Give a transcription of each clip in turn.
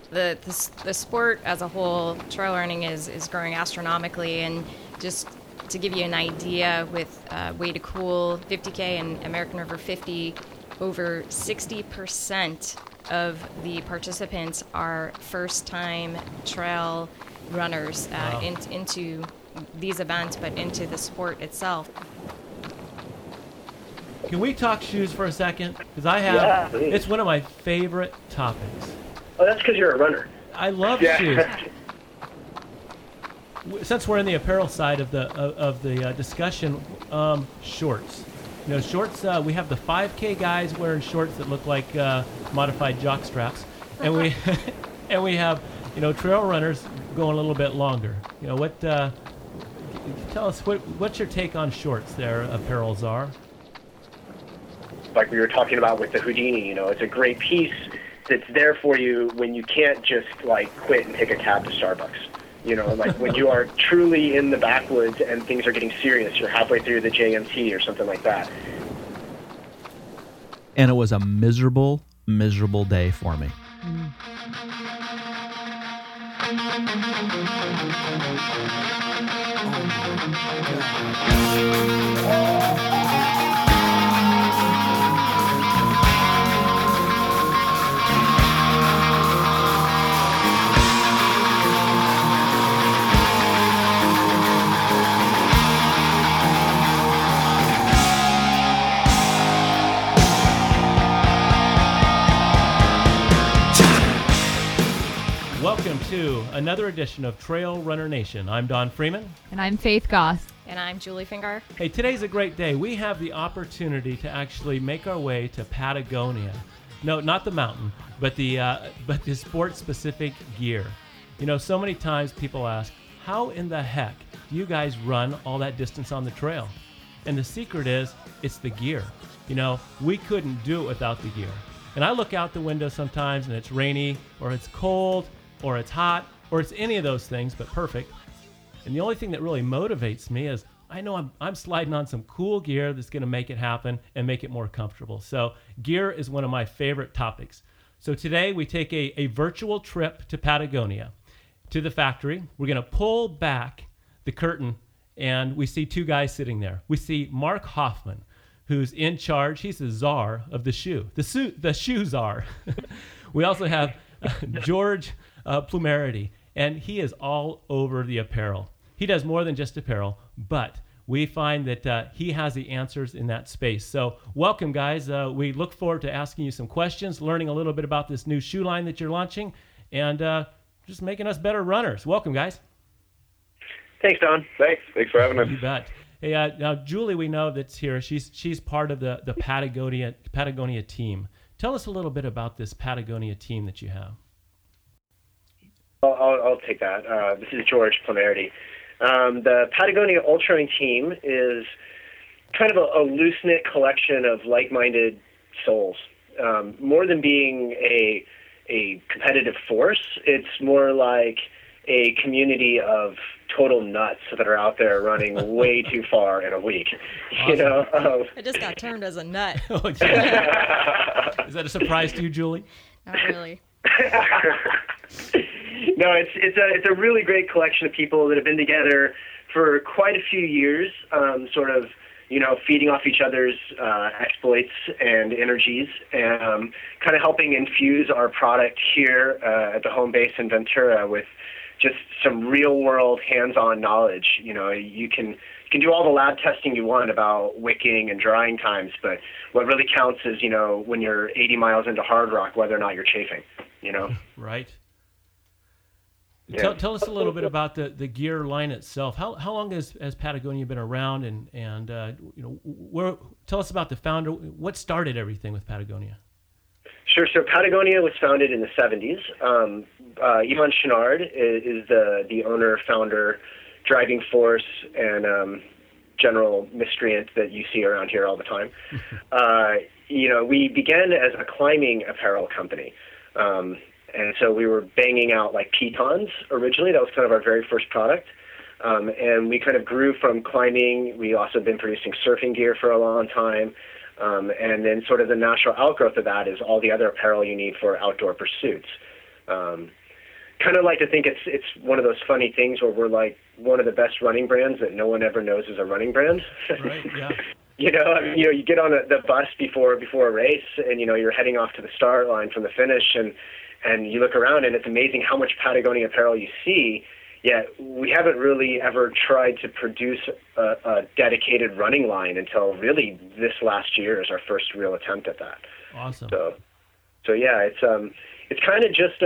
The sport as a whole, trail running is growing astronomically, and just to give you an idea, with Way to Cool 50K and American River 50, over 60% of the participants are first-time trail runners into these events, but into the sport itself. Can we talk shoes for a second? Because it's one of my favorite topics. Oh, that's because you're a runner. I love shoes. Since we're in the apparel side of the discussion, shorts. Shorts. We have the 5K guys wearing shorts that look like modified jock straps, and we have trail runners going a little bit longer. Tell us what's your take on shorts there, Apparel Czar? Like we were talking about with the Houdini, it's a great piece that's there for you when you can't just quit and take a cab to Starbucks. When you are truly in the backwoods and things are getting serious, you're halfway through the JMT or something like that. And it was a miserable, miserable day for me. Welcome to another edition of Trail Runner Nation. I'm Don Freeman. And I'm Faith Goss. And I'm Julie Fingar. Hey, today's a great day. We have the opportunity to actually make our way to Patagonia. No, not the mountain, but the sport-specific gear. So many times people ask, how in the heck do you guys run all that distance on the trail? And the secret is, it's the gear. We couldn't do it without the gear. And I look out the window sometimes and it's rainy, or it's cold, or it's hot, or it's any of those things, but perfect. And the only thing that really motivates me is I know I'm sliding on some cool gear that's going to make it happen and make it more comfortable. So gear is one of my favorite topics. So today we take a virtual trip to Patagonia, to the factory. We're going to pull back the curtain, and we see two guys sitting there. We see Mark Hoffman, who's in charge. He's the czar of the shoe, the shoe czar. We also have George Plumerity, and he is all over the apparel. He does more than just apparel, but we find that he has the answers in that space. So welcome, guys. We look forward to asking you some questions, learning a little bit about this new shoe line that you're launching, and just making us better runners. Welcome, guys. Thanks, Don. Thanks for having us. You bet. Hey, now Julie, we know that's here. She's part of the Patagonia team. Tell us a little bit about this Patagonia team that you have. I'll take that. This is George Plumerity. The Patagonia Ultra-Running team is kind of a loose-knit collection of like-minded souls. More than being a competitive force, it's more like a community of total nuts that are out there running way too far in a week. Awesome. I just got termed as a nut. Oh, is that a surprise to you, Julie? Not really. No, it's a really great collection of people that have been together for quite a few years, sort of, feeding off each other's exploits and energies, and kind of helping infuse our product here at the home base in Ventura with just some real-world hands-on knowledge. You can do all the lab testing you want about wicking and drying times, but what really counts is, when you're 80 miles into hard rock, whether or not you're chafing, Right. Yeah. Tell us a little bit about the gear line itself. How long has Patagonia been around, and tell us about the founder. What started everything with Patagonia? Sure. So Patagonia was founded in the 70s. Yvon Chouinard is the owner, founder, driving force, and general miscreant that you see around here all the time. We began as a climbing apparel company. And so we were banging out like pitons originally. That was kind of our very first product. And we kind of grew from climbing. We also been producing surfing gear for a long time. And then sort of the natural outgrowth of that is all the other apparel you need for outdoor pursuits. Kind of like to think it's one of those funny things where we're like one of the best running brands that no one ever knows is a running brand. Right. Yeah. You get on the bus before a race, and you're heading off to the start line from the finish, and you look around, and it's amazing how much Patagonia apparel you see. Yet we haven't really ever tried to produce a dedicated running line until really this last year is our first real attempt at that. Awesome. So yeah, it's kind of just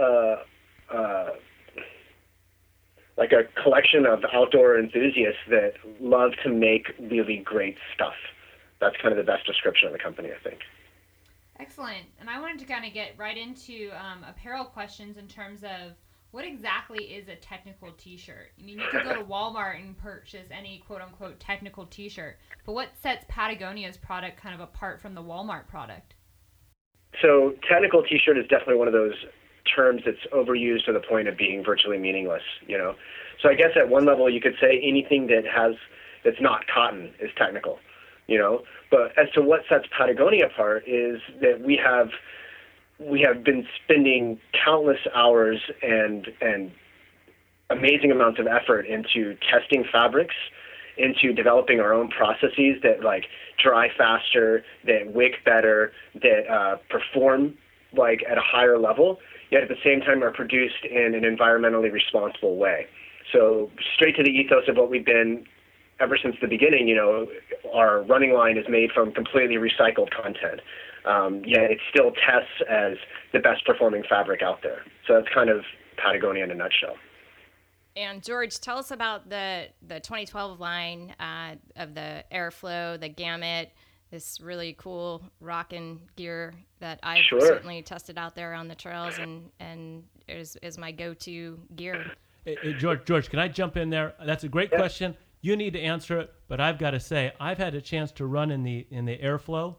like a collection of outdoor enthusiasts that love to make really great stuff. That's kind of the best description of the company, I think. Excellent. And I wanted to kind of get right into apparel questions in terms of what exactly is a technical t-shirt? I mean, you could go to Walmart and purchase any quote-unquote technical t-shirt, but what sets Patagonia's product kind of apart from the Walmart product? So technical t-shirt is definitely one of those terms that's overused to the point of being virtually meaningless, So I guess at one level you could say anything that's not cotton is technical, But as to what sets Patagonia apart is that we have been spending countless hours and amazing amounts of effort into testing fabrics, into developing our own processes that like dry faster, that wick better, that perform like at a higher level, yet at the same time are produced in an environmentally responsible way. So straight to the ethos of what we've been ever since the beginning, our running line is made from completely recycled content. Yet it still tests as the best performing fabric out there. So that's kind of Patagonia in a nutshell. And George, tell us about the 2012 line of the Airflow, the Gamut, this really cool rockin' gear that I've certainly tested out there on the trails and is my go-to gear. Hey, George, can I jump in there? That's a great question. You need to answer it, but I've got to say I've had a chance to run in the Airflow.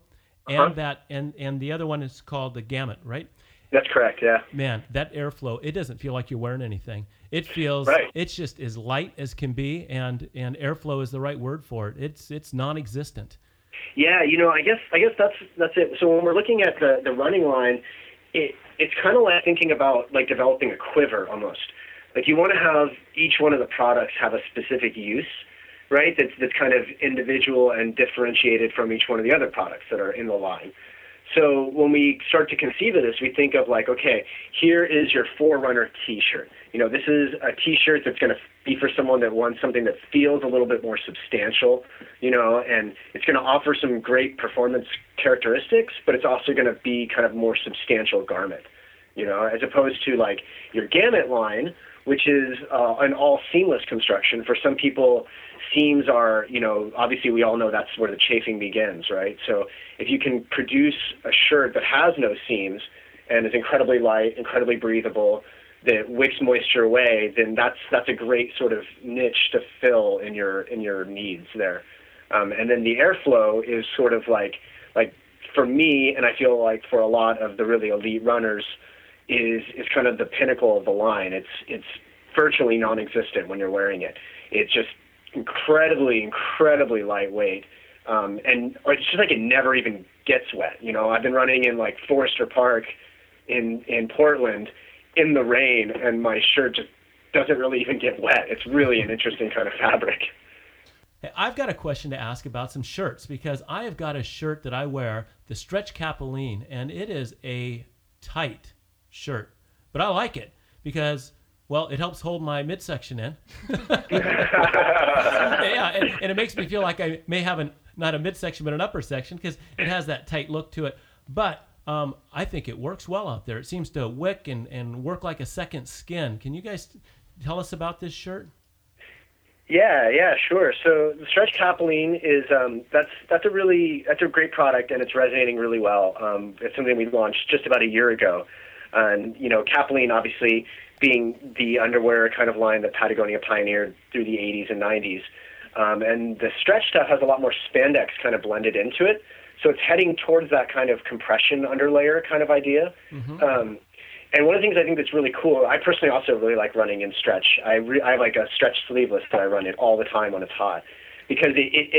And the other one is called the Gamut, right? That's correct, yeah. Man, that Airflow, it doesn't feel like you're wearing anything. It feels, It's just as light as can be, and Airflow is the right word for it. It's non-existent. Yeah, I guess that's it. So when we're looking at the running line, it's kind of like thinking about like developing a quiver almost. Like you want to have each one of the products have a specific use, right? That's kind of individual and differentiated from each one of the other products that are in the line. So when we start to conceive of this, we think of like, okay, here is your Forerunner t-shirt. This is a t-shirt that's going to be for someone that wants something that feels a little bit more substantial, and it's going to offer some great performance characteristics, but it's also going to be kind of more substantial garment, as opposed to like your Gamut line, which is an all seamless construction. For some people, seams are, obviously we all know that's where the chafing begins, right? So if you can produce a shirt that has no seams and is incredibly light, incredibly breathable, that wicks moisture away, then that's a great sort of niche to fill in your needs there. And then the Airflow is sort of like for me, and I feel like for a lot of the really elite runners, is kind of the pinnacle of the line. It's virtually non-existent when you're wearing it. It's just incredibly lightweight, and it's just like it never even gets wet. I've been running in like Forester Park in Portland in the rain, and my shirt just doesn't really even get wet. It's really an interesting kind of fabric. Hey, I've got a question to ask about some shirts, because I have got a shirt that I wear, the Stretch Capilene, and it is a tight shirt, but I like it because, well, it helps hold my midsection in. Yeah, and it makes me feel like I may have not a midsection but an upper section, because it has that tight look to it. But I think it works well out there. It seems to wick and work like a second skin. Can you guys tell us about this shirt? Yeah, sure. So the Stretch Capilene is that's a great product, and it's resonating really well. It's something we launched just about a year ago. And, Capilene obviously being the underwear kind of line that Patagonia pioneered through the 80s and 90s. And the stretch stuff has a lot more spandex kind of blended into it. So it's heading towards that kind of compression underlayer kind of idea. Mm-hmm. And one of the things I think that's really cool, I personally also really like running in stretch. I have like a stretch sleeveless that I run it all the time when it's hot, because it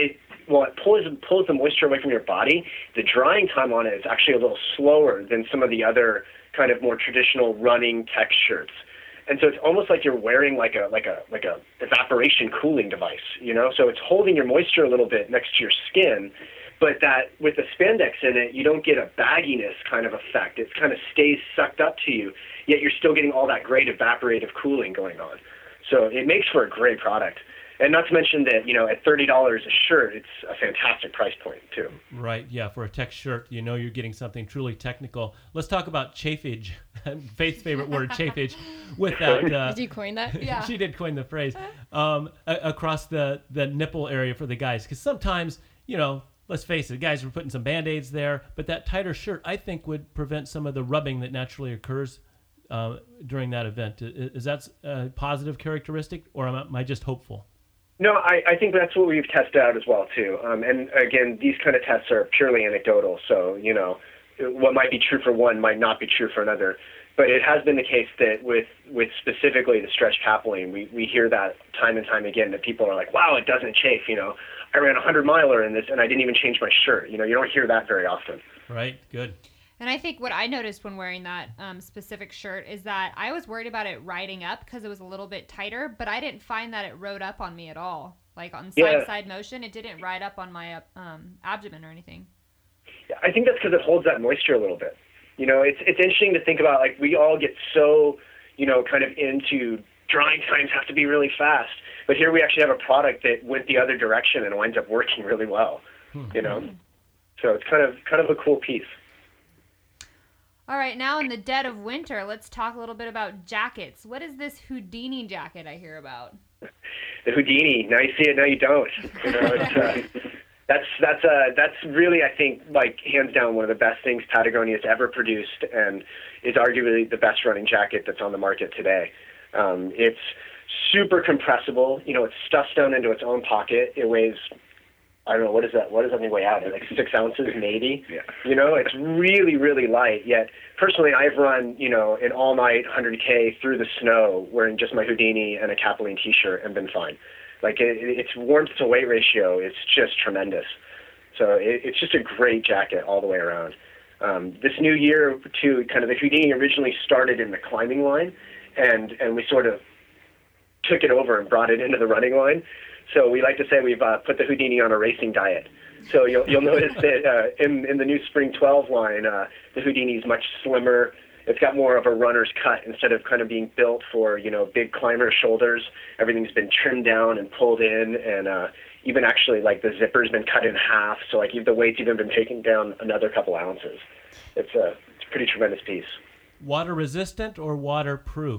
while it pulls the moisture away from your body, the drying time on it is actually a little slower than some of the other kind of more traditional running tech shirts. And so it's almost like you're wearing like a evaporation cooling device, you know? So it's holding your moisture a little bit next to your skin, but that with the spandex in it, you don't get a bagginess kind of effect. It kind of stays sucked up to you, yet you're still getting all that great evaporative cooling going on. So it makes for a great product. And not to mention that, you know, at $30 a shirt, it's a fantastic price point, too. Right, yeah. For a tech shirt, you know you're getting something truly technical. Let's talk about chafage. Faith's favorite word, chafage. With that, Did you coin that? Yeah. She did coin the phrase. Across the nipple area for the guys. Because sometimes, you know, let's face it, guys were putting some Band-Aids there, but that tighter shirt, I think, would prevent some of the rubbing that naturally occurs during that event. Is that a positive characteristic, or am I just hopeful? No, I think that's what we've tested out as well, too. And again, these kind of tests are purely anecdotal. So, you know, what might be true for one might not be true for another. But it has been the case that with specifically the stretch capsuline, we hear that time and time again, that people are like, wow, it doesn't chafe. You know, I ran a 100-miler in this and I didn't even change my shirt. You know, you don't hear that very often. Right. Good. And I think what I noticed when wearing that specific shirt is that I was worried about it riding up because it was a little bit tighter, but I didn't find that it rode up on me at all. Like on side-to-side motion, it didn't ride up on my abdomen or anything. Yeah, I think that's because it holds that moisture a little bit. You know, it's interesting to think about, like, we all get so, you know, kind of into drying times have to be really fast. But here we actually have a product that went the other direction and winds up working really well, you know. So it's kind of a cool piece. All right, now in the dead of winter, let's talk a little bit about jackets. What is this Houdini jacket I hear about? The Houdini. Now you see it, now you don't. You know, that's really, I think, like, hands down one of the best things Patagonia's ever produced, and is arguably the best running jacket that's on the market today. It's super compressible. You know, it's stuffed down into its own pocket. It weighs, I don't know, what does that thing weigh out at? Like 6 ounces, maybe? Yeah. You know, it's really, really light. Yet, personally, I've run, you know, an all-night 100K through the snow wearing just my Houdini and a Capsuline T-shirt and been fine. Like, its warmth to weight ratio is just tremendous. So it's just a great jacket all the way around. This new year, too, kind of the Houdini originally started in the climbing line, and we sort of took it over and brought it into the running line. So we like to say we've put the Houdini on a racing diet. So you'll notice that in the new Spring 12 line, the Houdini is much slimmer. It's got more of a runner's cut instead of kind of being built for, you know, big climber shoulders. Everything's been trimmed down and pulled in, and even actually, like, the zipper's been cut in half. So, like, the weight's even been taken down another couple ounces. It's a pretty tremendous piece. Water resistant or waterproof?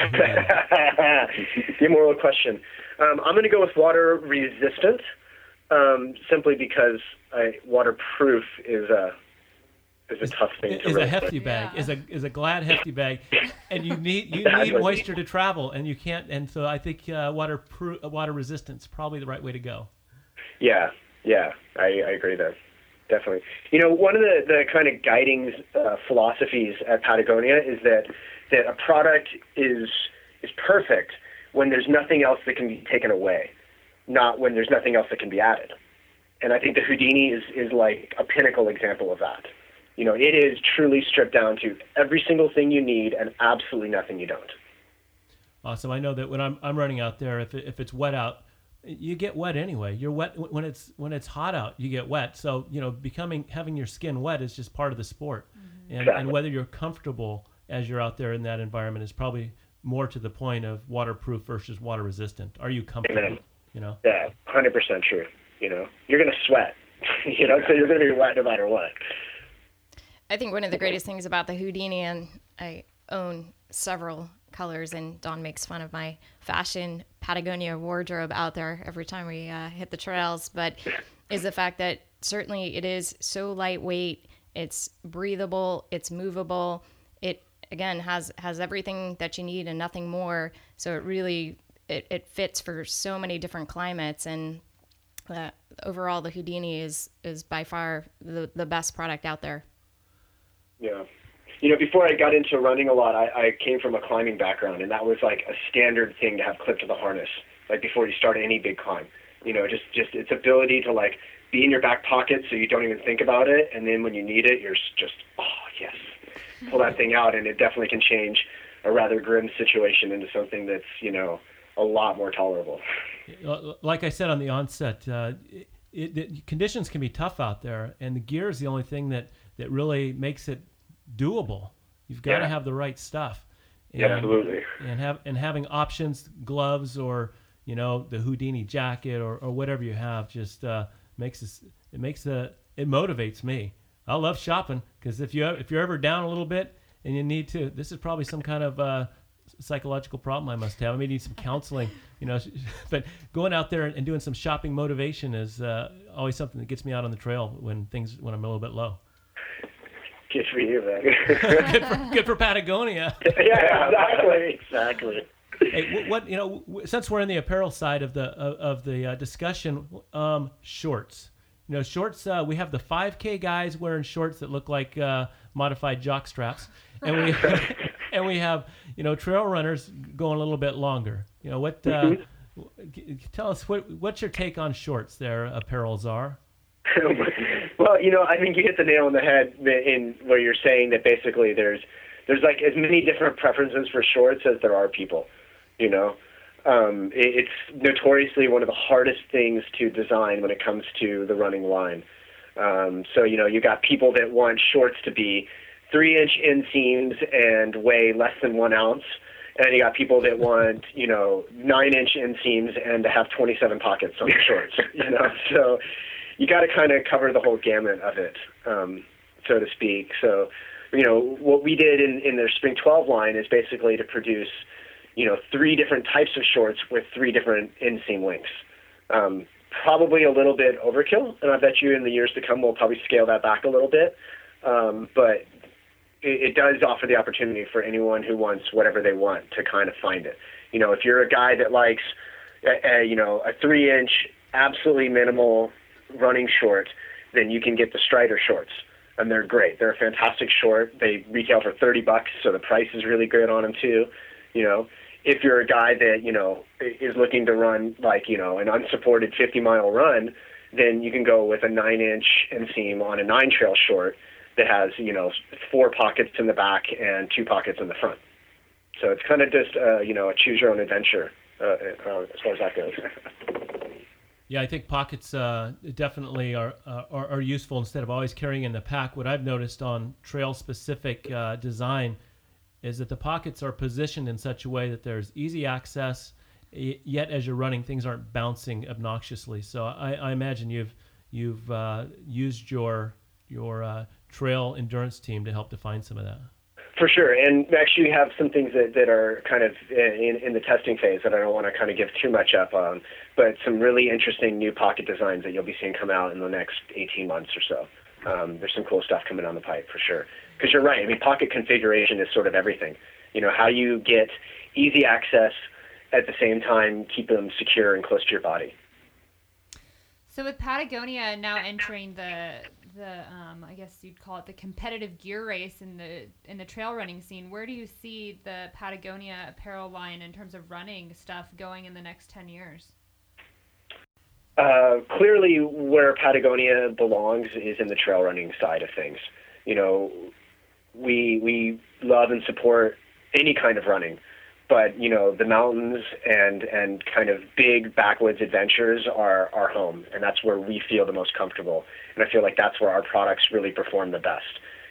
The moral question. I'm going to go with water resistant, simply because waterproof is a tough thing to. Is a hefty bag. Yeah. Is a glad hefty bag, and you need moisture to travel, and you can't. And so I think water resistance is probably the right way to go. Yeah, I agree there. Definitely. You know, one of the kind of guiding philosophies at Patagonia is that a product is perfect when there's nothing else that can be taken away, not when there's nothing else that can be added. And I think the Houdini is like a pinnacle example of that. You know, it is truly stripped down to every single thing you need and absolutely nothing you don't. Awesome. I know that when I'm running out there, if it's wet out, you get wet anyway. You're wet when it's hot out. You get wet. So, you know, having your skin wet is just part of the sport. Mm-hmm. And whether you're comfortable as you're out there in that environment is probably more to the point of waterproof versus water resistant. Are you comfortable? Amen. You know. Yeah, 100% true. You know, you're gonna sweat. You know, so you're gonna be wet no matter what. I think one of the greatest things about the Houdini, and I own several colors, and Don makes fun of my fashion Patagonia wardrobe out there every time we hit the trails, but is the fact that certainly it is so lightweight, it's breathable, it's movable, it again has everything that you need and nothing more, so it really it fits for so many different climates, and overall the Houdini is by far the best product out there. Yeah. You know, before I got into running a lot, I came from a climbing background, and that was like a standard thing to have clipped to the harness, like before you start any big climb. Just its ability to like be in your back pocket so you don't even think about it, and then when you need it, you're just, oh yes, pull that thing out, and it definitely can change a rather grim situation into something that's a lot more tolerable. Like I said on the onset, conditions can be tough out there, and the gear is the only thing that really makes it doable. You've got to have the right stuff. And, absolutely. And having options, gloves, or the Houdini jacket, or whatever you have, just it motivates me. I love shopping because if you're ever down a little bit and you need to, this is probably some kind of psychological problem I must have. I may need some counseling, but going out there and doing some shopping motivation is always something that gets me out on the trail when I'm a little bit low. Good for you, man. good for Patagonia. Yeah, exactly. Hey, since we're in the apparel side of the discussion, shorts. Shorts. We have the 5K guys wearing shorts that look like modified jock straps, and we have trail runners going a little bit longer. Tell us what's your take on shorts there, Apparel Czar? Well, I think you hit the nail on the head in where you're saying that basically there's like as many different preferences for shorts as there are people. It's notoriously one of the hardest things to design when it comes to the running line. So you got people that want shorts to be 3-inch inseams and weigh less than 1 ounce, and you got people that want 9-inch inseams and to have 27 pockets on the shorts. So you got to kind of cover the whole gamut of it, so to speak. So what we did in their Spring 12 line is basically to produce 3 different types of shorts with 3 different inseam lengths. Probably a little bit overkill, and I bet you in the years to come we'll probably scale that back a little bit. But it does offer the opportunity for anyone who wants whatever they want to kind of find it. If you're a guy that likes a 3-inch absolutely minimal running short, then you can get the Strider shorts, and they're great. They're a fantastic short. They retail for $30, so the price is really good on them too. If you're a guy that, is looking to run like, an unsupported 50-mile run, then you can go with a 9-inch inseam on a 9-trail short that has, 4 pockets in the back and 2 pockets in the front. So it's kind of just, a choose your own adventure as far as that goes. Yeah, I think pockets definitely are useful instead of always carrying in the pack. What I've noticed on trail-specific design is that the pockets are positioned in such a way that there's easy access, yet as you're running, things aren't bouncing obnoxiously. So I imagine you've used your trail endurance team to help define some of that. For sure, and we actually have some things that are kind of in the testing phase that I don't want to kind of give too much up on, but some really interesting new pocket designs that you'll be seeing come out in the next 18 months or so. There's some cool stuff coming down the pipe for sure. Because you're right, I mean, pocket configuration is sort of everything. How you get easy access at the same time, keep them secure and close to your body. So with Patagonia now entering the I guess you'd call it the competitive gear race in the trail running scene, where do you see the Patagonia apparel line in terms of running stuff going in the next 10 years? Clearly where Patagonia belongs is in the trail running side of things. We love and support any kind of running, but the mountains and kind of big backwoods adventures are our home, and that's where we feel the most comfortable. And I feel like that's where our products really perform the best.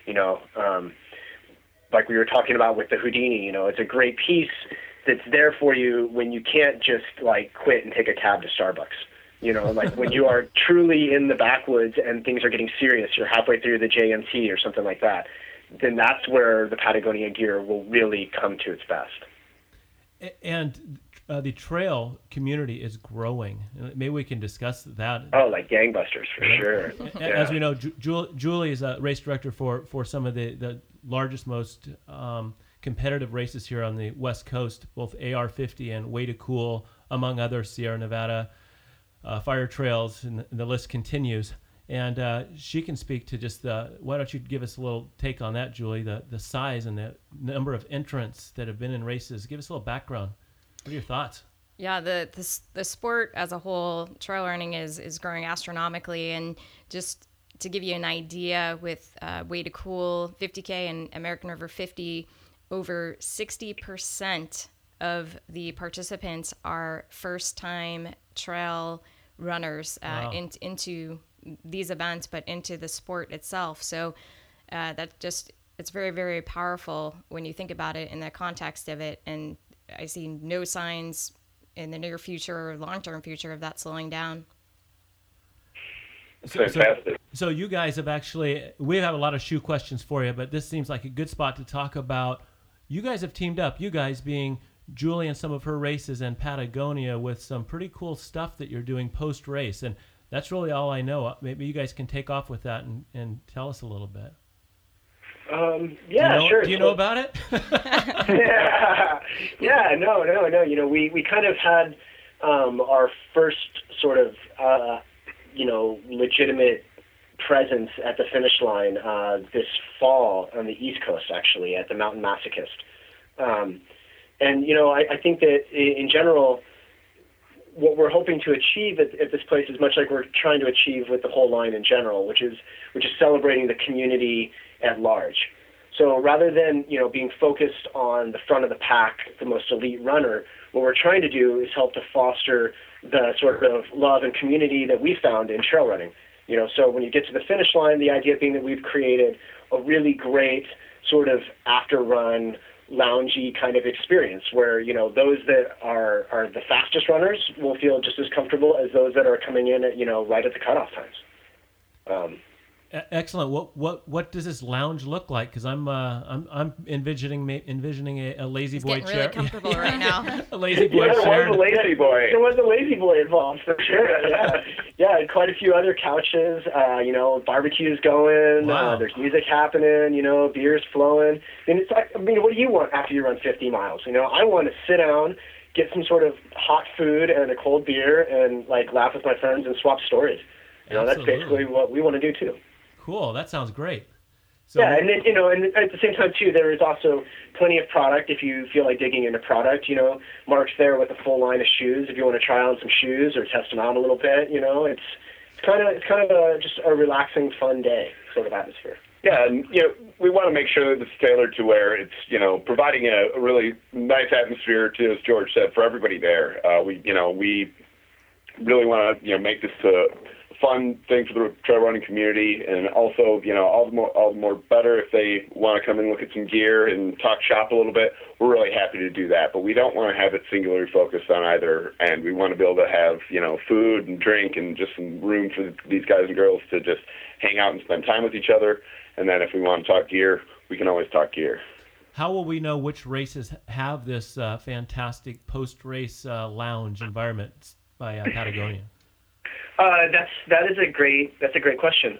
Like we were talking about with the Houdini, it's a great piece that's there for you when you can't just like quit and take a cab to Starbucks. Like when you are truly in the backwoods and things are getting serious, you're halfway through the JMT or something like that, then that's where the Patagonia gear will really come to its best. And the trail community is growing. Maybe we can discuss that. Oh, like gangbusters, for sure. As we know, Julie is a race director for some of the largest, most competitive races here on the West Coast, both AR50 and Way to Cool, among others, Sierra Nevada, Fire Trails, and the list continues. And she can speak to just why don't you give us a little take on that, Julie, the size and the number of entrants that have been in races. Give us a little background. What are your thoughts? Yeah, the sport as a whole, trail running is growing astronomically, and just to give you an idea, with Way to Cool 50K and American River 50, over 60% of the participants are first-time trail runners into these events, but into the sport itself. So it's very, very powerful when you think about it in the context of it. And I see no signs in the near future or long-term future of that slowing down. Fantastic. So you guys we have a lot of shoe questions for you, but this seems like a good spot to talk about. You guys have teamed up, you guys being Julie and some of her races and Patagonia, with some pretty cool stuff that you're doing post-race. And that's really all I know. Maybe you guys can take off with that and tell us a little bit. Sure. Do you know about it? No. You know, we kind of had our first sort of legitimate presence at the finish line this fall on the East Coast, actually, at the Mountain Masochist. And you know, I think that in general, what we're hoping to achieve at this place is much like we're trying to achieve with the whole line in general, which is celebrating the community at large. So rather than, you know, being focused on the front of the pack, the most elite runner, what we're trying to do is help to foster the sort of love and community that we found in trail running. You know, so when you get to the finish line, the idea being that we've created a really great sort of after run, loungy kind of experience where, you know, those that are the fastest runners will feel just as comfortable as those that are coming in at, you know, right at the cutoff times. Excellent. What does this lounge look like? Because I'm envisioning a lazy boy getting chair. really comfortable right now. A lazy boy chair. There was a lazy boy involved for sure. Yeah, quite a few other couches. You know, barbecues going. Wow. There's music happening. You know, beers flowing. And it's like, I mean, what do you want after you run 50 miles? You know, I want to sit down, get some sort of hot food and a cold beer, and like laugh with my friends and swap stories. You know, Absolutely. That's basically what we want to do too. Cool. That sounds great. So, yeah, and then, you know, and at the same time too, there is also plenty of product if you feel like digging into product. You know, Mark's there with a full line of shoes if you want to try on some shoes or test them out a little bit. You know, it's kind of just a relaxing, fun day sort of atmosphere. Yeah, and you know, we want to make sure that it's tailored to where it's, you know, providing a really nice atmosphere to, as George said, for everybody there. We really want to, you know, make this a fun thing for the trail running community, and also, you know, all the more better if they want to come and look at some gear and talk shop a little bit. We're really happy to do that, but we don't want to have it singularly focused on either end. We want to be able to have, you know, food and drink and just some room for these guys and girls to just hang out and spend time with each other. And then if we want to talk gear, we can always talk gear. how will we know which races have this fantastic post-race lounge environment by Patagonia? That is a great question.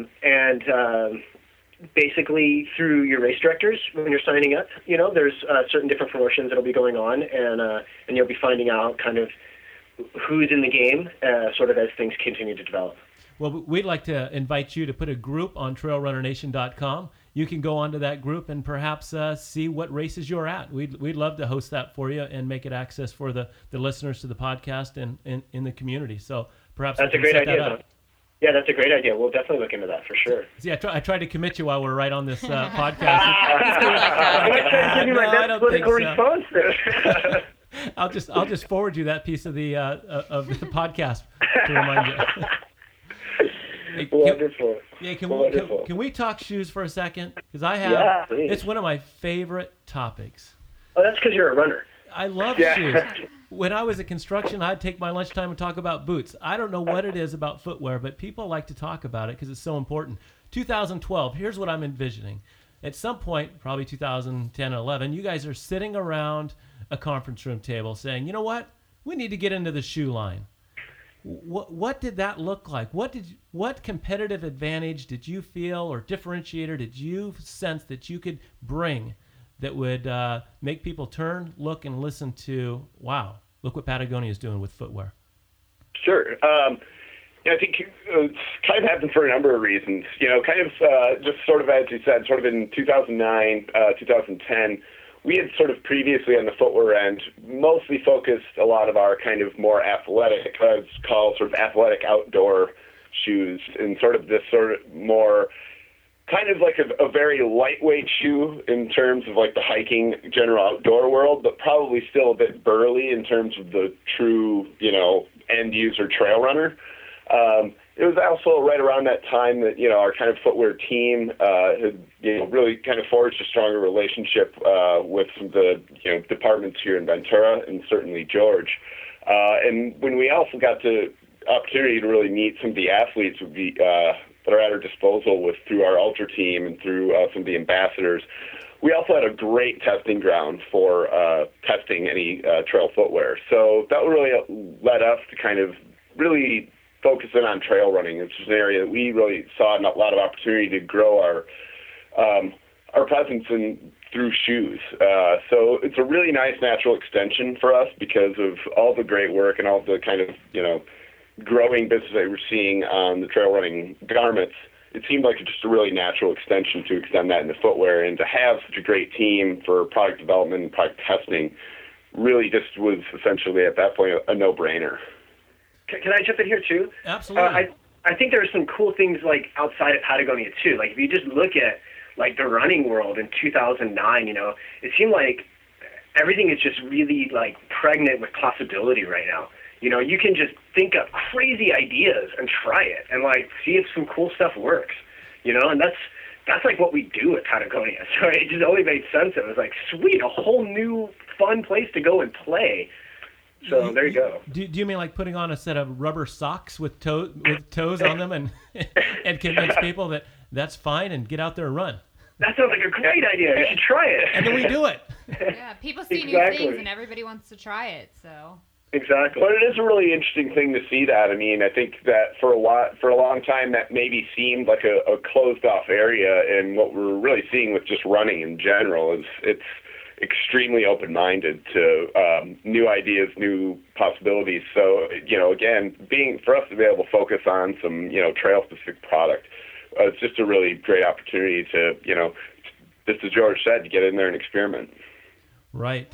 Basically through your race directors when you're signing up, you know, there's certain different promotions that'll be going on, and you'll be finding out kind of who's in the game, sort of as things continue to develop. Well, we'd like to invite you to put a group on trailrunnernation.com. You can go onto that group and perhaps see what races you're at. We'd love to host that for you and make it access for the listeners to the podcast and in the community. So perhaps that's a great idea. Yeah, that's a great idea. We'll definitely look into that for sure. See, I tried to commit you while we're right on this podcast. I give you my best political response there. I'll just forward you that piece of the podcast to remind you. Hey, Wonderful. Can we talk shoes for a second? Because it's one of my favorite topics. Oh, that's because you're a runner. I love shoes. When I was at construction, I'd take my lunchtime and talk about boots. I don't know what it is about footwear, but people like to talk about it because it's so important. 2012, here's what I'm envisioning. At some point, probably 2010 or 11, you guys are sitting around a conference room table saying, you know what? We need to get into the shoe line. What did that look like? What competitive advantage did you feel or differentiator did you sense that you could bring that would make people turn, look, and listen to, wow, look what Patagonia is doing with footwear? Sure. I think it's kind of happened for a number of reasons. You know, kind of just sort of as you said, sort of in 2009, 2010, we had sort of previously on the footwear end mostly focused a lot of our kind of more athletic, I'd call sort of athletic outdoor shoes, and sort of this sort of more kind of like a very lightweight shoe in terms of like the hiking general outdoor world, but probably still a bit burly in terms of the true, end user trail runner. It was also right around that time that, our kind of footwear team had, really kind of forged a stronger relationship with some of the, departments here in Ventura, and certainly George. And when we also got the opportunity to really meet some of the athletes that are at our disposal through our ultra team and through some of the ambassadors, we also had a great testing ground for testing any trail footwear. So that really led us to kind of really focus in on trail running. It's just an area that we really saw a lot of opportunity to grow our presence in through shoes. So it's a really nice natural extension for us because of all the great work and all the kind of, growing business that we're seeing on the trail running garments. It seemed like just a really natural extension to extend that into footwear, and to have such a great team for product development and product testing really just was essentially at that point a no-brainer. Can I jump in here too? Absolutely. I think there are some cool things like outside of Patagonia too. Like if you just look at like the running world in 2009, it seemed like everything is just really like pregnant with possibility right now. You can just think of crazy ideas and try it and like see if some cool stuff works, and that's like what we do at Patagonia. So it just only made sense. It was like, sweet, a whole new fun place to go and play. So there you go. Do you mean like putting on a set of rubber socks with toes on them and convince people that that's fine and get out there and run? That sounds like a great idea. You should try it. And then we do it. Yeah, people see new things and everybody wants to try it. So. Exactly. But it is a really interesting thing to see that. I mean, I think that for a long time that maybe seemed like a closed-off area, and what we're really seeing with just running in general is it's extremely open-minded to new ideas, new possibilities. So, again, for us to be able to focus on some, trail-specific product, it's just a really great opportunity to, just as George said, to get in there and experiment. Right.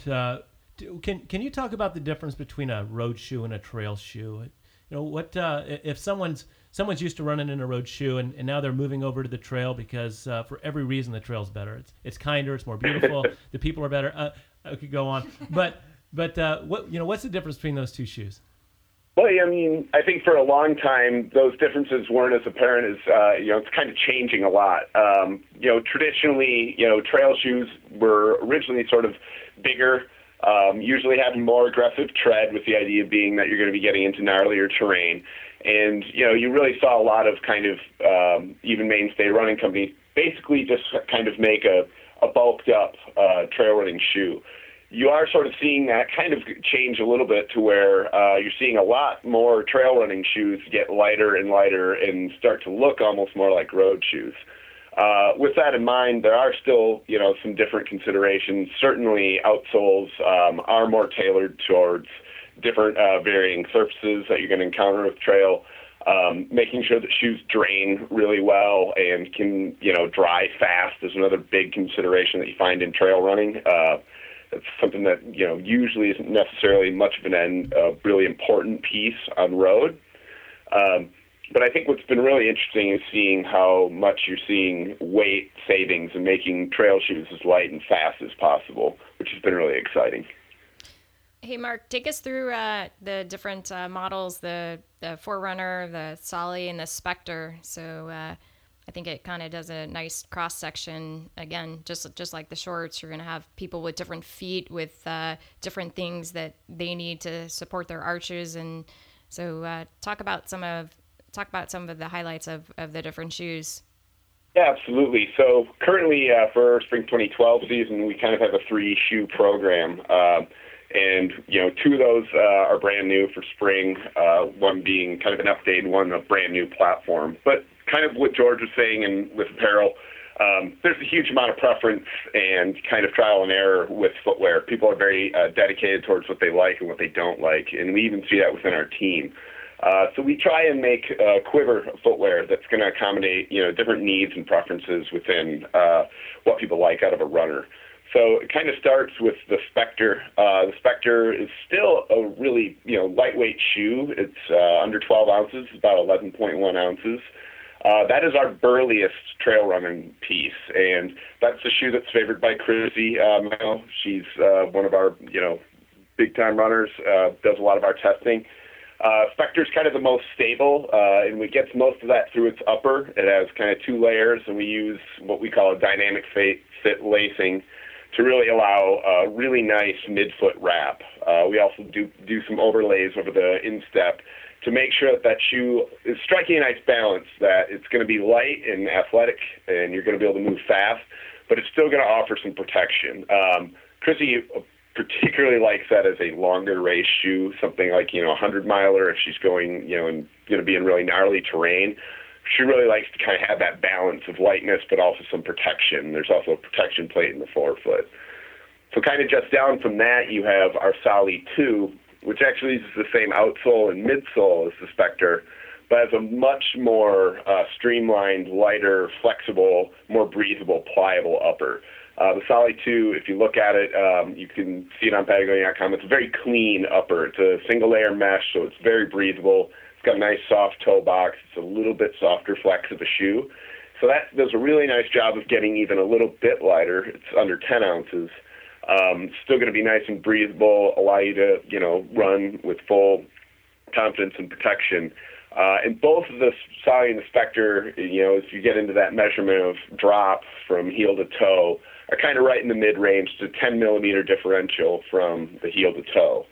Can you talk about the difference between a road shoe and a trail shoe? What if someone's used to running in a road shoe and now they're moving over to the trail because for every reason the trail's better. It's kinder, it's more beautiful, the people are better. I could go on, but what's the difference between those two shoes? Well, I mean, I think for a long time those differences weren't as apparent as it's kind of changing a lot. Traditionally, trail shoes were originally sort of bigger. Usually having more aggressive tread, with the idea being that you're going to be getting into gnarlier terrain. And, you really saw a lot of kind of even mainstay running companies basically just kind of make a bulked up trail running shoe. You are sort of seeing that kind of change a little bit to where you're seeing a lot more trail running shoes get lighter and lighter and start to look almost more like road shoes. With that in mind, there are still, some different considerations. Certainly, outsoles are more tailored towards different varying surfaces that you're going to encounter with trail. Making sure that shoes drain really well and can, dry fast is another big consideration that you find in trail running. It's something that, usually isn't necessarily much of a really important piece on road. But I think what's been really interesting is seeing how much you're seeing weight savings and making trail shoes as light and fast as possible, which has been really exciting. Hey, Mark, take us through the different models, the Forerunner, the Solly, and the Spectre. So I think it kind of does a nice cross-section. Again, just like the shorts, you're going to have people with different feet with different things that they need to support their arches. And so talk about some of the highlights of the different shoes. Yeah, absolutely. So currently for spring 2012 season, we kind of have a 3-shoe program. And, two of those are brand new for spring, one being kind of an updated one, a brand new platform. But kind of what George was saying and with apparel, there's a huge amount of preference and kind of trial and error with footwear. People are very dedicated towards what they like and what they don't like. And we even see that within our team. So we try and make quiver footwear that's going to accommodate, different needs and preferences within what people like out of a runner. So it kind of starts with the Spectre. The Spectre is still a really, lightweight shoe. It's under 12 ounces, about 11.1 ounces. That is our burliest trail running piece, and that's the shoe that's favored by Chrissy Mel. She's one of our, big-time runners, does a lot of our testing. Spectre's kind of the most stable, and we get most of that through its upper. It has kind of 2 layers, and we use what we call a dynamic fit lacing to really allow a really nice midfoot wrap. We also do some overlays over the instep to make sure that shoe is striking a nice balance, that it's going to be light and athletic, and you're going to be able to move fast, but it's still going to offer some protection. Chrissy particularly likes that as a longer race shoe, something like, 100-miler if she's going, and going to be in really gnarly terrain. She really likes to kind of have that balance of lightness, but also some protection. There's also a protection plate in the forefoot. So kind of just down from that, you have our Solly 2, which actually uses the same outsole and midsole as the Spectre, but has a much more streamlined, lighter, flexible, more breathable, pliable upper. The Solly 2, if you look at it, you can see it on Patagonia.com. It's a very clean upper. It's a single-layer mesh, so it's very breathable. It's got a nice soft toe box. It's a little bit softer flex of a shoe. So that does a really nice job of getting even a little bit lighter. It's under 10 ounces. Still going to be nice and breathable, allow you to, run with full confidence and protection. And both of the Solly and the Spectre, as you get into that measurement of drop from heel to toe, are kind of right in the mid-range to 10-millimeter differential from the heel to toe.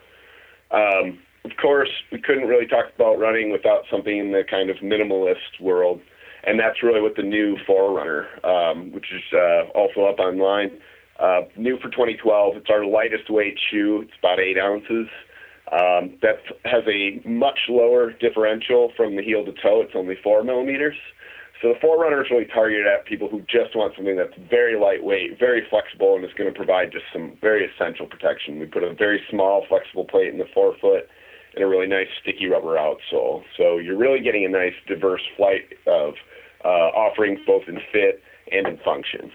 Of course, we couldn't really talk about running without something in the kind of minimalist world, and that's really what the new Forerunner, which is also up online. New for 2012, it's our lightest weight shoe. It's about 8 ounces. That has a much lower differential from the heel to toe. It's only 4 millimeters. So the Forerunner is really targeted at people who just want something that's very lightweight, very flexible, and is going to provide just some very essential protection. We put a very small, flexible plate in the forefoot and a really nice sticky rubber outsole. So you're really getting a nice diverse flight of offerings both in fit and in function.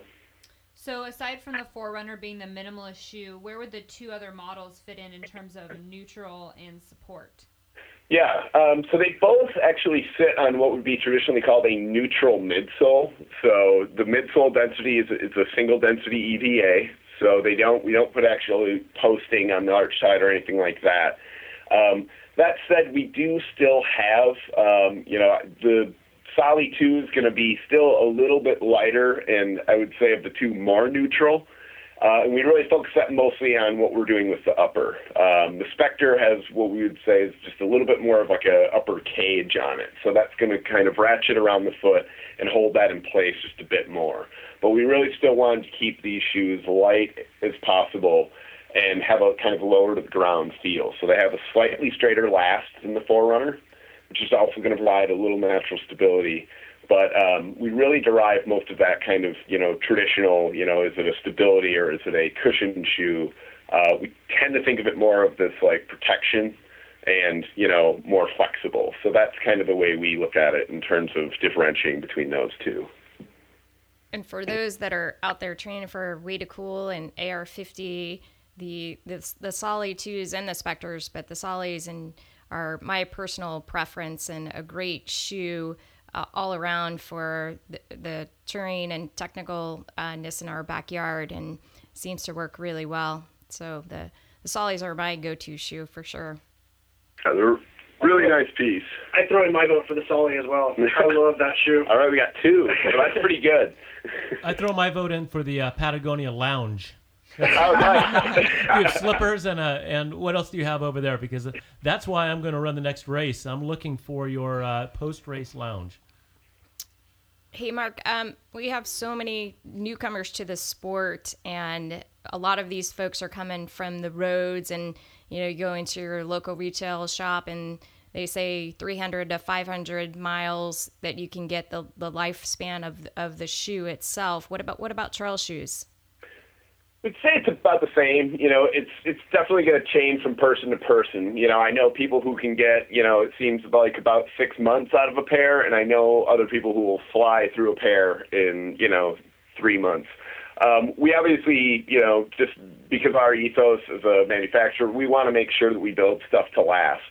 So aside from the Forerunner being the minimalist shoe, where would the 2 other models fit in terms of neutral and support? Yeah, so they both actually sit on what would be traditionally called a neutral midsole. So the midsole density is a single density EVA. So we don't put actually posting on the arch side or anything like that. That said, we do still have, the Solly 2 is going to be still a little bit lighter, and I would say of the 2 more neutral. And we really focus that mostly on what we're doing with the upper. The Spectre has what we would say is just a little bit more of like a upper cage on it. So that's going to kind of ratchet around the foot and hold that in place just a bit more. But we really still wanted to keep these shoes light as possible and have a kind of lower to the ground feel. So they have a slightly straighter last than the Forerunner, which is also going to provide a little natural stability. But we really derive most of that kind of, traditional, is it a stability or is it a cushioned shoe? We tend to think of it more of this like protection and, more flexible. So that's kind of the way we look at it in terms of differentiating between those 2. And for those that are out there training for Way to Cool and AR50, the Solly 2s and the Spectres, but the Sollys are my personal preference and a great shoe all around for the touring and technicalness in our backyard, and seems to work really well. So the Sollys are my go-to shoe for sure. Yeah, they're really nice piece. I throw in my vote for the Solly as well. I love that shoe. All right, we got 2. So that's pretty good. I throw my vote in for the Patagonia Lounge. Oh, nice. You have slippers and what else do you have over there? Because that's why I'm going to run the next race. I'm looking for your post-race lounge. Hey, Mark, we have so many newcomers to the sport, and a lot of these folks are coming from the roads, and, you go into your local retail shop and they say 300 to 500 miles that you can get the lifespan of the shoe itself. What about trail shoes? I'd say it's about the same. It's definitely going to change from person to person. I know people who can get, it seems like about 6 months out of a pair, and I know other people who will fly through a pair in, 3 months. We obviously, just because of our ethos as a manufacturer, we want to make sure that we build stuff to last.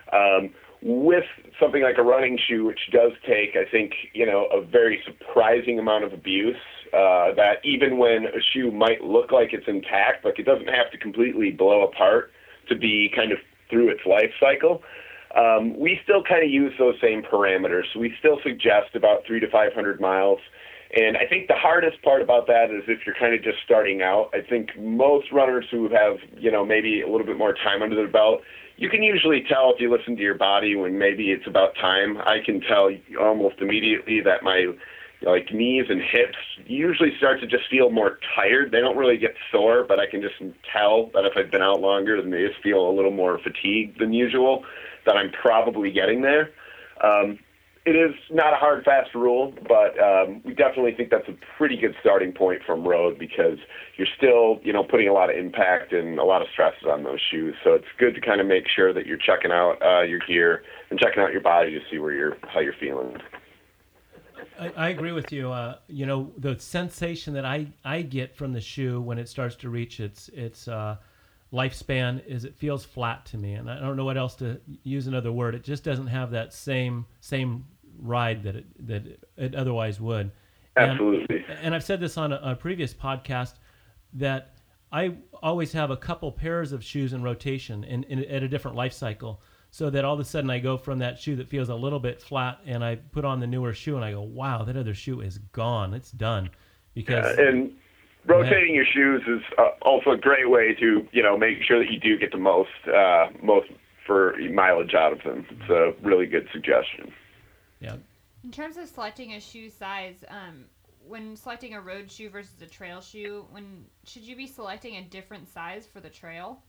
With something like a running shoe, which does take, I think, a very surprising amount of abuse, that even when a shoe might look like it's intact, like it doesn't have to completely blow apart to be kind of through its life cycle, we still kind of use those same parameters. So we still suggest about 300 to 500 miles. And I think the hardest part about that is if you're kind of just starting out. I think most runners who have, maybe a little bit more time under their belt, you can usually tell if you listen to your body when maybe it's about time. I can tell almost immediately that my knees and hips usually start to just feel more tired. They don't really get sore, but I can just tell that if I've been out longer, then they just feel a little more fatigued than usual, that I'm probably getting there. It is not a hard, fast rule, but we definitely think that's a pretty good starting point from road because you're still, putting a lot of impact and a lot of stresses on those shoes. So it's good to kind of make sure that you're checking out your gear and checking out your body to see how you're feeling. I agree with you. The sensation that I get from the shoe when it starts to reach its lifespan is it feels flat to me, and I don't know what else to use another word. It just doesn't have that same ride that it otherwise would. Absolutely. And I've said this on a previous podcast that I always have a couple pairs of shoes in rotation at a different life cycle, so that all of a sudden I go from that shoe that feels a little bit flat and I put on the newer shoe and I go, wow, that other shoe is gone. It's done. Because and rotating your shoes is also a great way to, make sure that you do get the most for mileage out of them. It's a really good suggestion. Yeah. In terms of selecting a shoe size, when selecting a road shoe versus a trail shoe, should you be selecting a different size for the trail?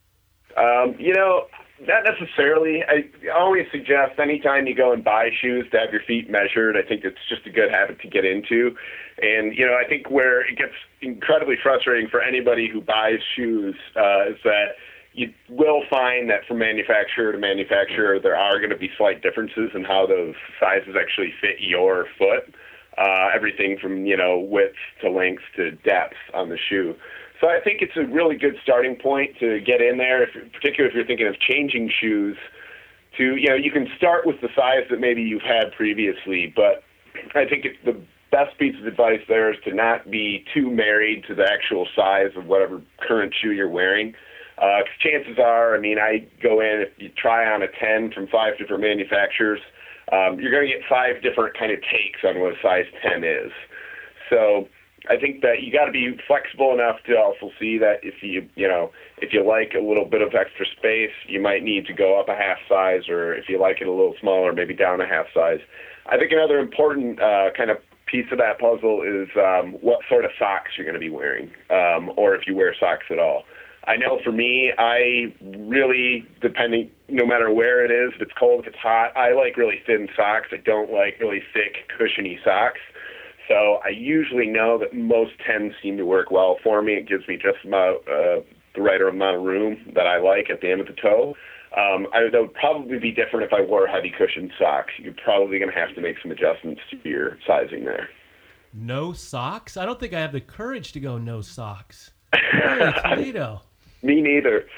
Not necessarily. I always suggest anytime you go and buy shoes to have your feet measured. I think it's just a good habit to get into. And, I think where it gets incredibly frustrating for anybody who buys shoes is that you will find that from manufacturer to manufacturer, there are going to be slight differences in how those sizes actually fit your foot. Everything from, width to length to depth on the shoe. So I think it's a really good starting point to get in there, particularly if you're thinking of changing shoes. You can start with the size that maybe you've had previously, but I think the best piece of advice there is to not be too married to the actual size of whatever current shoe you're wearing. Because chances are, I go in, if you try on a 10 from 5 different manufacturers, you're going to get 5 different kind of takes on what a size 10 is. So I think that you got to be flexible enough to also see that if you like a little bit of extra space, you might need to go up a half size, or if you like it a little smaller, maybe down a half size. I think another important kind of piece of that puzzle is what sort of socks you're going to be wearing, or if you wear socks at all. I know for me, I really, no matter where it is, if it's cold, if it's hot, I like really thin socks. I don't like really thick, cushiony socks. So I usually know that most 10s seem to work well for me. It gives me just about the right amount of room that I like at the end of the toe. That would probably be different if I wore heavy cushioned socks. You're probably going to have to make some adjustments to your sizing there. No socks? I don't think I have the courage to go no socks. Holy Toledo. Me neither.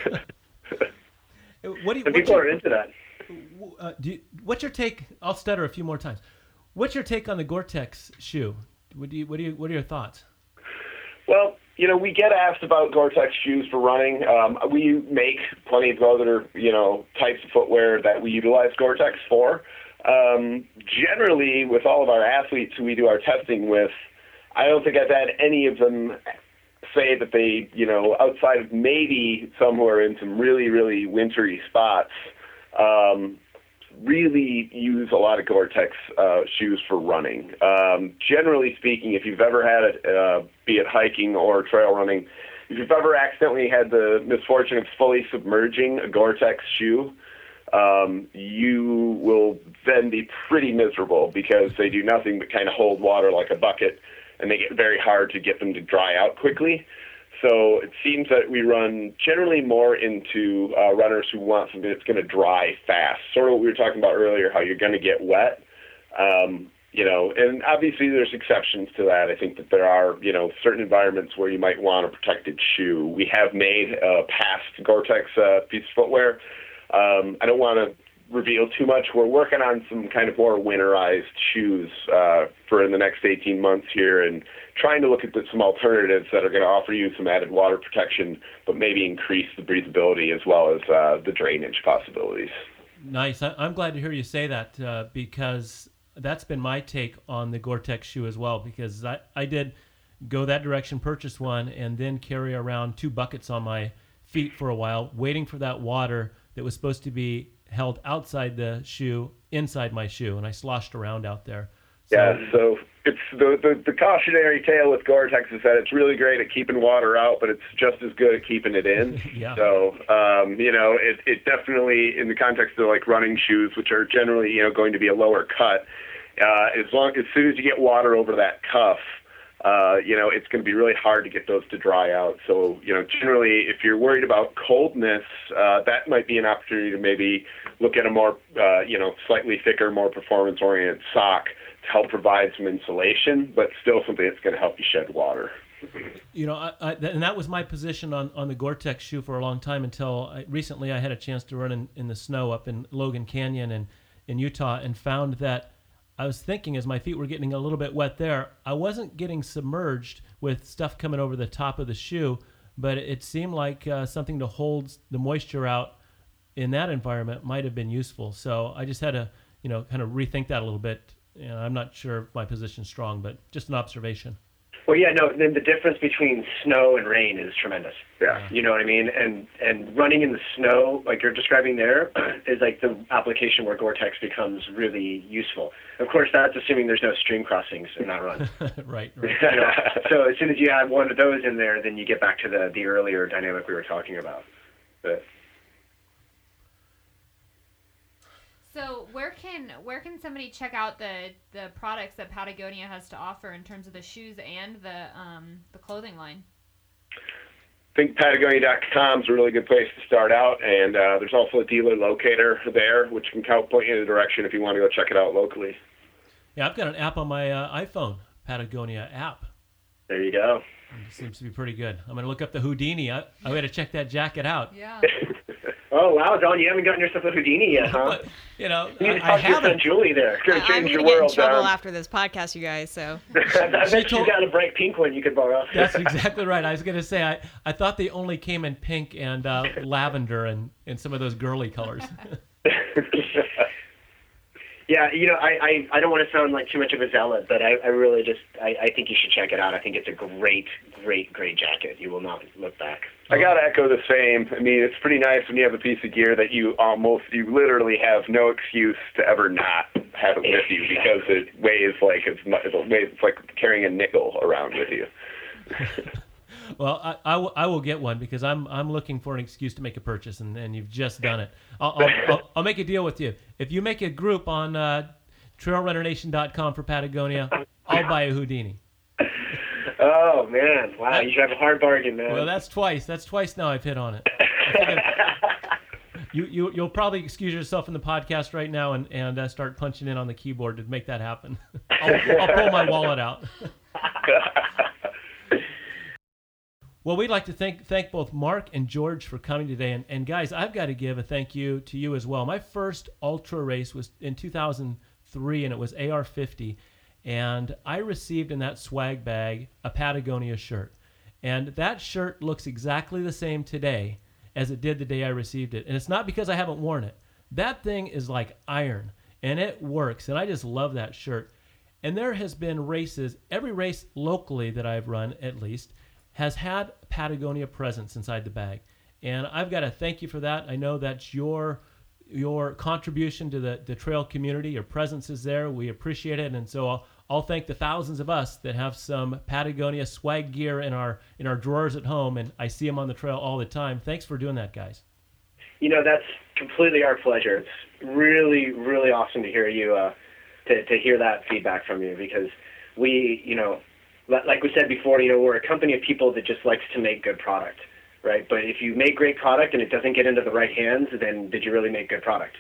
People are into that. What's your take? I'll stutter a few more times. What's your take on the Gore-Tex shoe? What are your thoughts? Well, we get asked about Gore-Tex shoes for running. We make plenty of other, types of footwear that we utilize Gore-Tex for. Generally, with all of our athletes who we do our testing with, I don't think I've had any of them say that they, outside of maybe some who are in some really, really wintry spots, really use a lot of Gore-Tex shoes for running. Generally speaking, if you've ever had it, be it hiking or trail running, if you've ever accidentally had the misfortune of fully submerging a Gore-Tex shoe, you will then be pretty miserable because they do nothing but kind of hold water like a bucket, and they get very hard to get them to dry out quickly. So it seems that we run generally more into runners who want something that's going to dry fast. Sort of what we were talking about earlier, how you're going to get wet. And obviously there's exceptions to that. I think that there are, certain environments where you might want a protected shoe. We have made a past Gore-Tex piece of footwear. I don't want to reveal too much. We're working on some kind of more winterized shoes for in the next 18 months here, and trying to look at some alternatives that are going to offer you some added water protection, but maybe increase the breathability as well as the drainage possibilities. Nice. I'm glad to hear you say that because that's been my take on the Gore-Tex shoe as well, because I did go that direction, purchase one, and then carry around 2 buckets on my feet for a while, waiting for that water that was supposed to be held outside the shoe, inside my shoe, and I sloshed around out there. So it's the cautionary tale with Gore-Tex is that it's really great at keeping water out, but it's just as good at keeping it in. Yeah. So, it definitely, in the context of like running shoes, which are generally, going to be a lower cut, as soon as you get water over that cuff, it's going to be really hard to get those to dry out. So, generally, if you're worried about coldness, that might be an opportunity to maybe look at a more, slightly thicker, more performance-oriented sock to help provide some insulation, but still something that's going to help you shed water. And that was my position on the Gore-Tex shoe for a long time until recently I had a chance to run in the snow up in Logan Canyon and in Utah, and found that I was thinking, as my feet were getting a little bit wet there, I wasn't getting submerged with stuff coming over the top of the shoe, but it seemed like something to hold the moisture out in that environment might have been useful. So I just had to, kind of rethink that a little bit. I'm not sure if my position's strong, but just an observation. Well, yeah, no, then the difference between snow and rain is tremendous. Yeah. You know what I mean? And running in the snow, like you're describing there, is like the application where Gore-Tex becomes really useful. Of course, that's assuming there's no stream crossings in that run. Right. So as soon as you add one of those in there, then you get back to the earlier dynamic we were talking about. But so where can somebody check out the products that Patagonia has to offer in terms of the shoes and the clothing line? I think Patagonia.com is a really good place to start out, and there's also a dealer locator there, which can point you in the direction if you want to go check it out locally. Yeah, I've got an app on my iPhone, Patagonia app. there you go. It seems to be pretty good. I'm going to look up the Houdini. I got to check that jacket out. Yeah. Oh, wow, Don, you haven't gotten yourself a Houdini yet, huh? But, You need to I talk to your haven't. friend Julie there. It's going to I'm change going your to get in world, trouble Don. after this podcast, you guys, so. I bet she's got a bright pink one you could borrow. That's exactly right. I was going to say, I thought they only came in pink and lavender and some of those girly colors. Yeah, I don't want to sound like too much of a zealot, but I really just, I think you should check it out. I think it's a great, great, great jacket. You will not look back. I got to echo the same. I mean, it's pretty nice when you have a piece of gear that you literally have no excuse to ever not have it with you because it weighs it's like carrying a nickel around with you. Well, I will get one because I'm looking for an excuse to make a purchase, and you've just done it. I'll make a deal with you. If you make a group on trailrunnernation.com for Patagonia, I'll buy a Houdini. Oh, man. Wow, you should have a hard bargain, man. Well, that's twice. That's twice now I've hit on it. You'll probably excuse yourself in the podcast right now and start punching in on the keyboard to make that happen. I'll pull my wallet out. Well, we'd like to thank both Mark and George for coming today. And guys, I've got to give a thank you to you as well. My first ultra race was in 2003, and it was AR50. And I received in that swag bag a Patagonia shirt. And that shirt looks exactly the same today as it did the day I received it. And it's not because I haven't worn it. That thing is like iron, and it works. And I just love that shirt. And there has been races, every race locally that I've run at least, has had Patagonia presence inside the bag. And I've got to thank you for that. I know that's your contribution to the trail community. Your presence is there. We appreciate it. And so I'll thank the thousands of us that have some Patagonia swag gear in our drawers at home, and I see them on the trail all the time. Thanks for doing that, guys. That's completely our pleasure. It's really, really awesome to hear you, to hear that feedback from you, because we like we said before, we're a company of people that just likes to make good product, right? But if you make great product and it doesn't get into the right hands, then did you really make good product,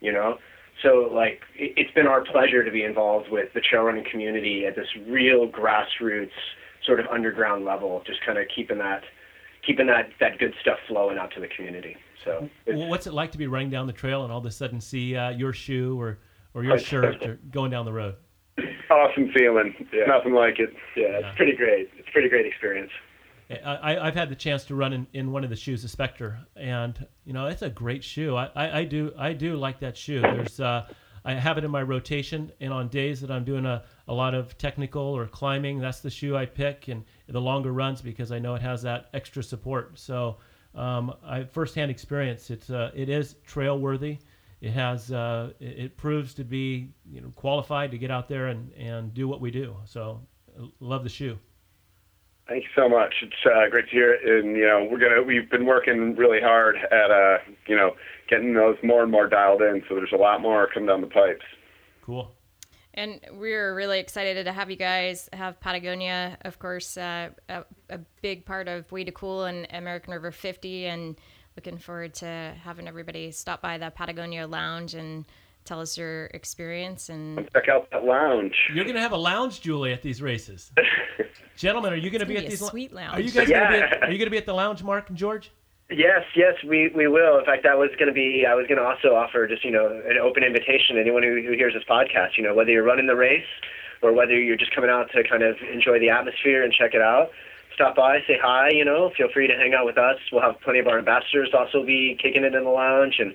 So, it's been our pleasure to be involved with the trail running community at this real grassroots sort of underground level, just kind of keeping that good stuff flowing out to the community. So, what's it like to be running down the trail and all of a sudden see your shoe or your shirt or going down the road? Awesome feeling. Yeah. Nothing like it. Yeah, it's pretty great. It's a pretty great experience. I've had the chance to run in one of the shoes, the Spectre, and it's a great shoe. I do like that shoe. I have it in my rotation, and on days that I'm doing a lot of technical or climbing, that's the shoe I pick, and the longer runs because I know it has that extra support. So I firsthand experience. It is trail worthy. It has it proves to be qualified to get out there and do what we do. So love the shoe. Thank you so much. It's great to hear it. And we've been working really hard at getting those more and more dialed in. So there's a lot more coming down the pipes. Cool. And we're really excited to have you guys have Patagonia, of course, a big part of Way to Cool and American River 50, and looking forward to having everybody stop by the Patagonia Lounge and tell us your experience. And check out that lounge. You're going to have a lounge, Julie, at these races. Gentlemen, are you going to be at these? Sweet lounge. Are you guys going to be at the lounge, Mark and George? Yes, we will. In fact, I was going to also offer just an open invitation to anyone who hears this podcast. Whether you're running the race or whether you're just coming out to kind of enjoy the atmosphere and check it out. Stop by, say hi, feel free to hang out with us. We'll have plenty of our ambassadors also be kicking it in the lounge, and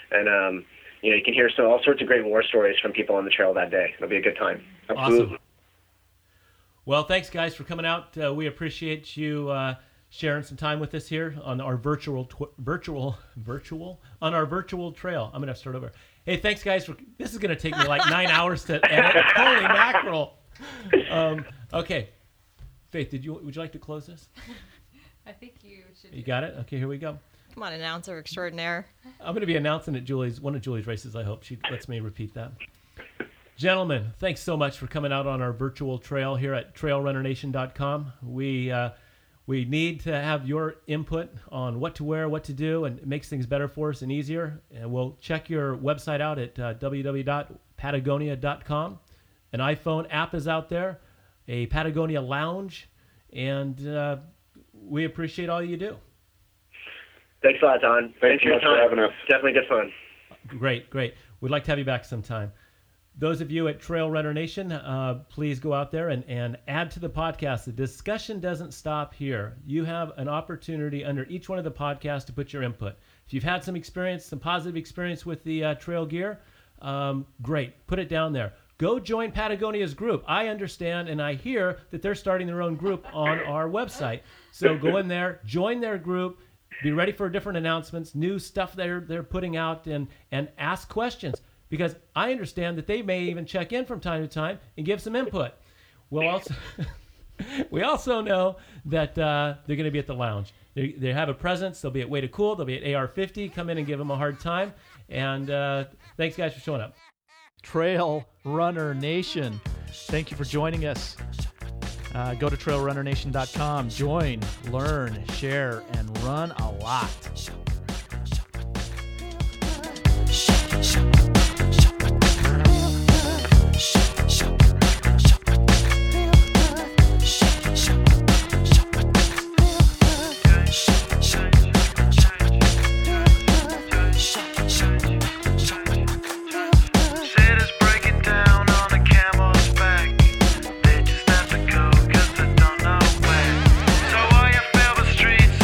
you can hear all sorts of great war stories from people on the trail that day. It'll be a good time. Absolutely. Awesome. Well, thanks guys for coming out. We appreciate you sharing some time with us here on our virtual trail. I'm going to start over. Hey, thanks guys this is going to take me like 9 hours to edit. Holy mackerel. Okay. Faith, would you like to close this? I think you should. You got it? Okay, here we go. Come on, announcer extraordinaire. I'm going to be announcing at one of Julie's races. I hope she lets me repeat that. Gentlemen, thanks so much for coming out on our virtual trail here at trailrunnernation.com. We need to have your input on what to wear, what to do, and it makes things better for us and easier. And we'll check your website out at www.patagonia.com. An iPhone app is out there, a Patagonia Lounge, and we appreciate all you do. Thanks a lot, Don. Thanks so much for having us. Definitely good fun. Great. We'd like to have you back sometime. Those of you at Trail Runner Nation, please go out there and add to the podcast. The discussion doesn't stop here. You have an opportunity under each one of the podcasts to put your input. If you've had some positive experience with the trail gear, great. Put it down there. Go join Patagonia's group. I understand and I hear that they're starting their own group on our website. So go in there, join their group, be ready for different announcements, new stuff they're putting out, and ask questions. Because I understand that they may even check in from time to time and give some input. We also know that they're going to be at the lounge. They have a presence. They'll be at Way to Cool. They'll be at AR50. Come in and give them a hard time. And thanks, guys, for showing up. Trail Runner Nation, thank you for joining us. Go to trailrunnernation.com. Join, learn, share, and run a lot.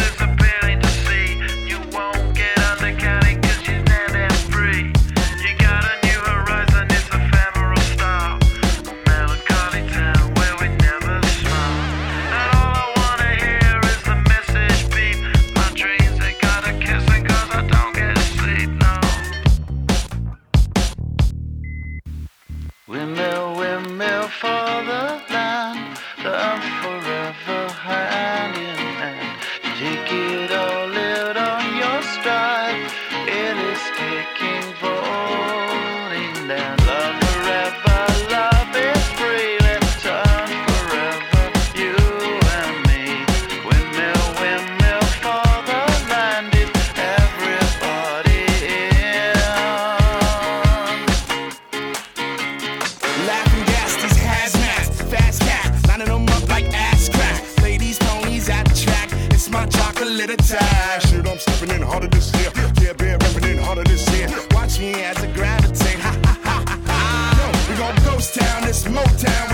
You little time. Shit, I'm stepping in harder this year. Yeah, been repping in harder this year. Watch me as I gravitate. Ha ha ha ha. We gon' ghost town, this Motown.